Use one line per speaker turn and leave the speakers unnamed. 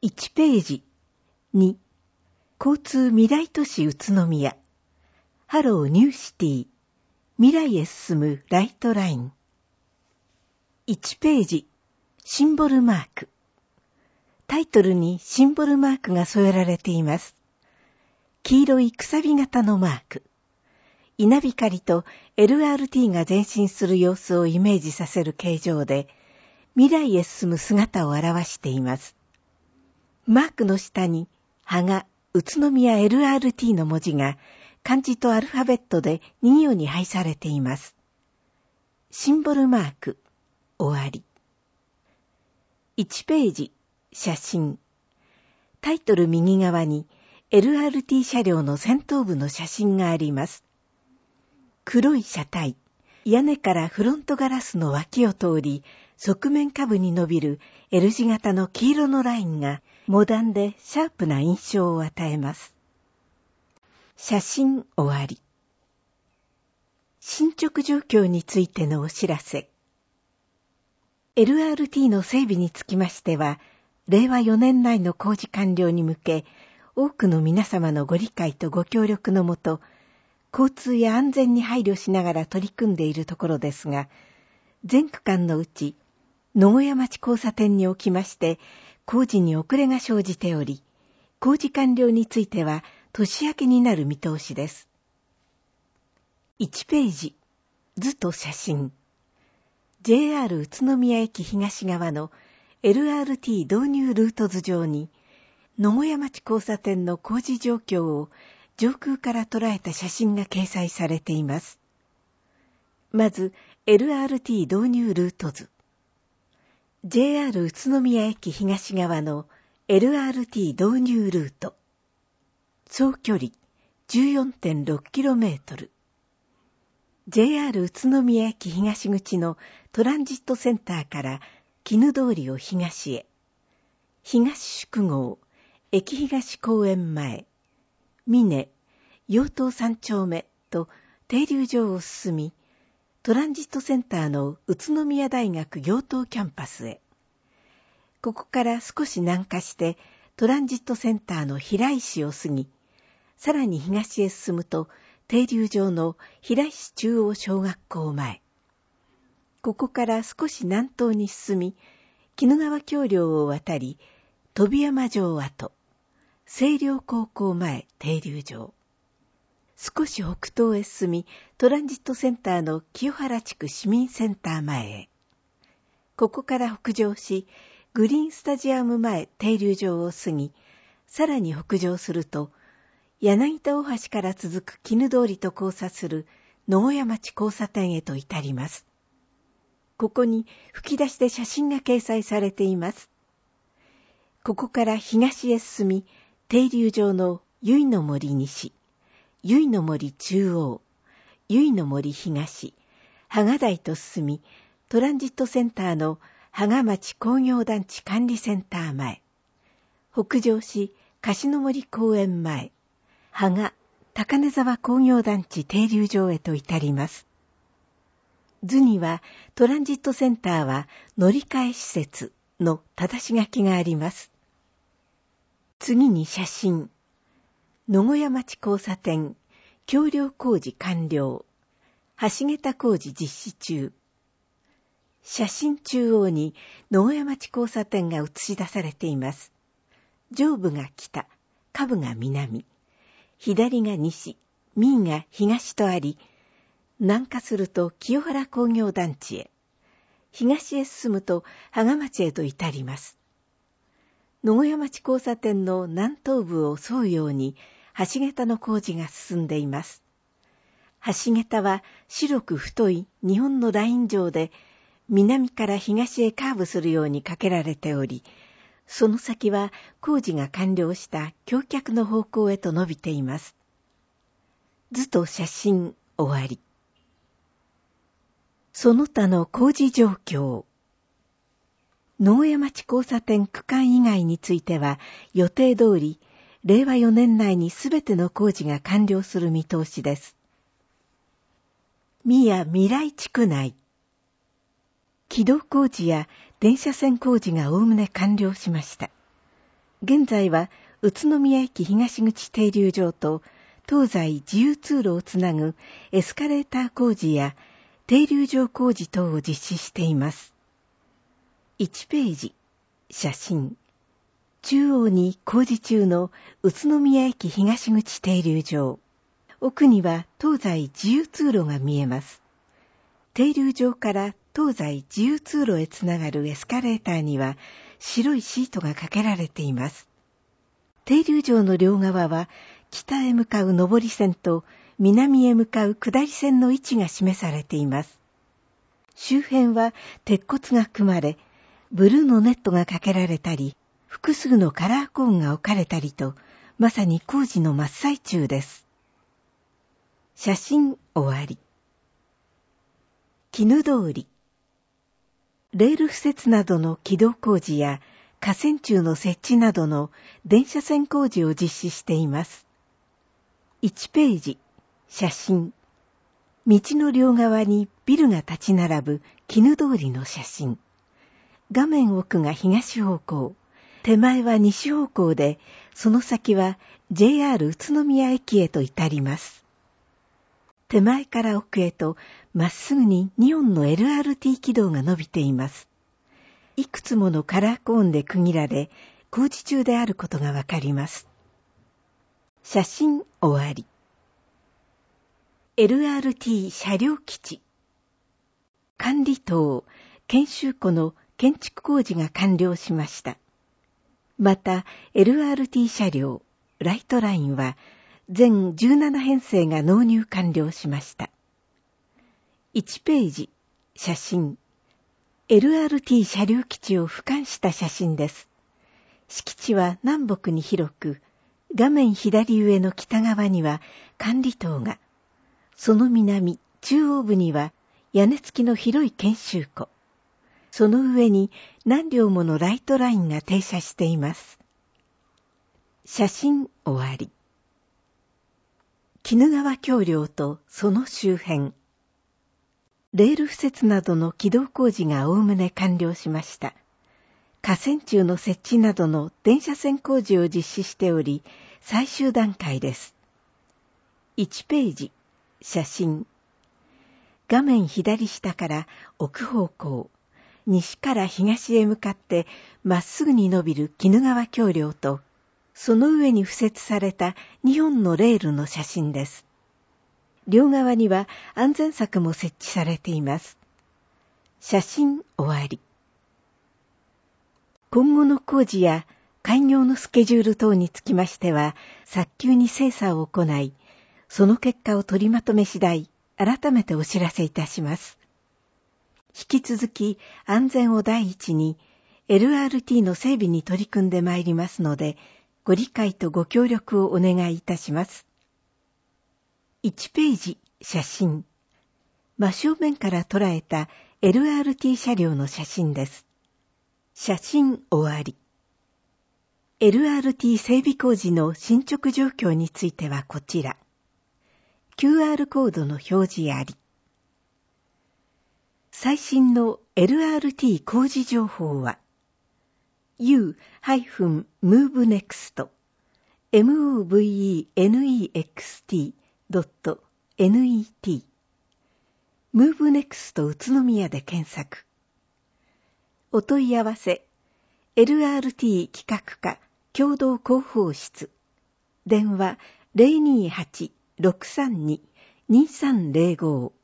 1ページ。2、交通未来都市宇都宮。ハローニューシティ。未来へ進むライトライン。1ページ。シンボルマーク。タイトルにシンボルマークが添えられています。黄色いくさび型のマーク。稲光と LRT が前進する様子をイメージさせる形状で、未来へ進む姿を表しています。マークの下に、はが宇都宮 LRT の文字が漢字とアルファベットで2行に配されています。シンボルマーク、終わり。1ページ、写真。タイトル右側に LRT 車両の先頭部の写真があります。黒い車体、屋根からフロントガラスの脇を通り、側面下部に伸びる L 字型の黄色のラインがモダンでシャープな印象を与えます。写真終わり。進捗状況についてのお知らせ。LRT の整備につきましては、令和4年内の工事完了に向け、多くの皆様のご理解とご協力のもと、交通や安全に配慮しながら取り組んでいるところですが、全区間のうち、野小屋町交差点におきまして、工事に遅れが生じており、工事完了については年明けになる見通しです。1ページ、図と写真。JR 宇都宮駅東側の LRT 導入ルート図上に、野小屋町交差点の工事状況を上空から捉えた写真が掲載されています。まず、LRT 導入ルート図。JR 宇都宮駅東側の LRT 導入ルート。総距離 14.6km。JR 宇都宮駅東口のトランジットセンターから絹通りを東へ。東宿郷、駅東公園前、峰、陽東3丁目と停留場を進み、トランジットセンターの宇都宮大学陽東キャンパスへ。ここから少し南下してトランジットセンターの平石を過ぎ、さらに東へ進むと停留場の平石中央小学校前。ここから少し南東に進み、鬼怒川橋梁を渡り、飛山城跡、清涼高校前停留場。少し北東へ進み、トランジットセンターの清原地区市民センター前へ。ここから北上し、グリーンスタジアム前停留場を過ぎ、さらに北上すると、柳田大橋から続く絹通りと交差する野小屋町交差点へと至ります。ここに吹き出しで写真が掲載されています。ここから東へ進み、停留場の由比の森西、由比の森中央、由比の森東、芳賀台と進み、トランジットセンターの芳賀町工業団地管理センター前、北上し、樫の森公園前、芳賀高根沢工業団地停留場へと至ります。図にはトランジットセンターは乗り換え施設の正し書きがあります。次に写真。野小屋町交差点、橋梁工事完了。橋桁工事実施中。写真中央に野小屋町交差点が映し出されています。上部が北、下部が南。左が西、右が東とあり、南下すると清原工業団地へ。東へ進むと芳賀町へと至ります。野小屋町交差点の南東部を沿うように橋桁の工事が進んでいます。橋桁は白く太い日本のライン状で南から東へカーブするように架けられており、その先は工事が完了した橋脚の方向へと伸びています。図と写真終わり。その他の工事状況。野小屋町交差点区間以外については予定通り令和4年内にすべての工事が完了する見通しです。宮未来地区内。軌道工事や電車線工事がおおむね完了しました。 現在は宇都宮駅東口停留場と東西自由通路をつなぐエスカレーター工事や停留場工事等を実施しています。1ページ、写真。中央に工事中の宇都宮駅東口停留場。奥には東西自由通路が見えます。停留場から東西自由通路へつながるエスカレーターには白いシートがかけられています。停留場の両側は北へ向かう上り線と南へ向かう下り線の位置が示されています。周辺は鉄骨が組まれ、ブルーのネットがかけられたり、複数のカラーコーンが置かれたりと、まさに工事の真っ最中です。写真終わり。絹通り。レール敷設などの軌道工事や架線柱の設置などの電車線工事を実施しています。1ページ、写真。道の両側にビルが立ち並ぶ絹通りの写真。画面奥が東方向、手前は西方向で、その先は JR 宇都宮駅へと至ります。手前から奥へとまっすぐに2本の LRT 軌道が伸びています。いくつものカラーコーンで区切られ、工事中であることがわかります。写真終わり。LRT 車両基地。管理棟、研修庫の建築工事が完了しました。また、LRT 車両、ライトラインは、全17編成が納入完了しました。1ページ、写真。LRT 車両基地を俯瞰した写真です。敷地は南北に広く、画面左上の北側には管理棟が、その南、中央部には屋根付きの広い研修庫。その上に何両ものライトラインが停車しています。写真終わり。鬼怒川橋梁とその周辺。レール敷設などの軌道工事がおおむね完了しました。架線柱の設置などの電車線工事を実施しており、最終段階です。1ページ、写真。画面左下から奥方向、西から東へ向かってまっすぐに伸びる鬼怒川橋梁と、その上に敷設された2本のレールの写真です。両側には安全柵も設置されています。写真終わり。今後の工事や開業のスケジュール等につきましては、早急に精査を行い、その結果を取りまとめ次第、改めてお知らせいたします。引き続き安全を第一に LRT の整備に取り組んでまいりますので、ご理解とご協力をお願いいたします。1ページ、写真。真正面から捉えた LRT 車両の写真です。写真終わり。LRT 整備工事の進捗状況についてはこちら。QR コードの表示あり。最新の LRT 工事情報は、u-movenext movenext.net movenext 宇都宮で検索。お問い合わせ LRT 企画課共同広報室電話 028-632-2305